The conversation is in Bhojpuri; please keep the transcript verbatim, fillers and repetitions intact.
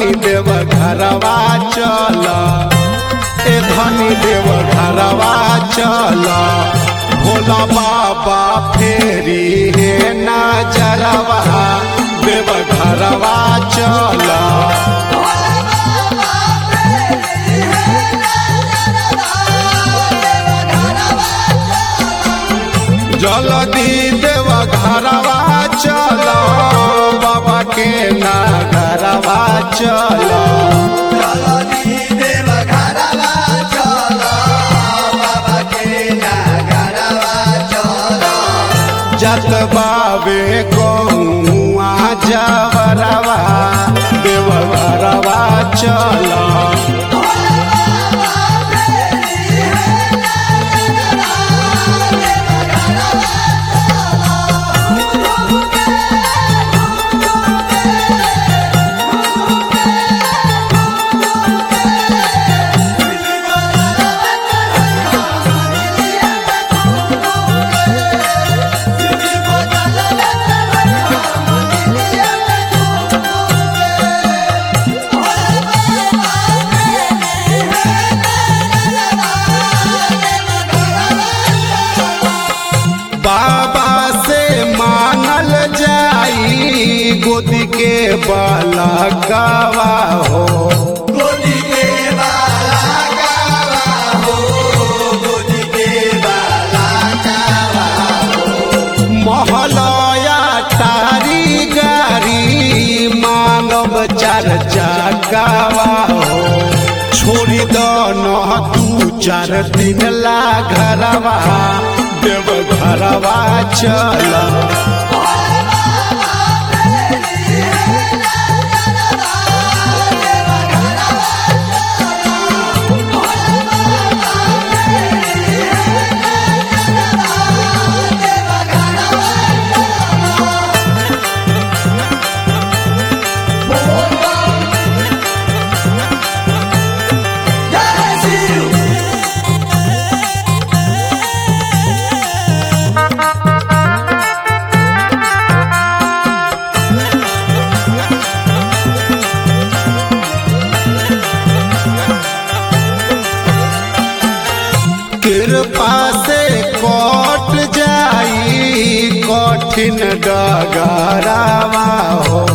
धनी देव घरवा चल, ए धनी देव घरवा चल, भोला बाबा फेरी हे नजरवा, देव घरवा चल। जल्दी देव घरवा चल, बाबा के नगरवा चल, जल्दी देव घरवा चल, बाबा के नगरवा चल। जत बाबे कौआ जवरवा, देव घरवा चल। बाबा से मांगल जाई गोदी के बालकवा हो, गोदी के बालकवा हो, गोदी के बालकवा हो। महलया तारी गारी मांगब चार चकवा हो, छोड़ी दो न तू चार दिन ला घरवा, देव घरवा चल। कृपा से कट जाई कठिन डगरवा हो,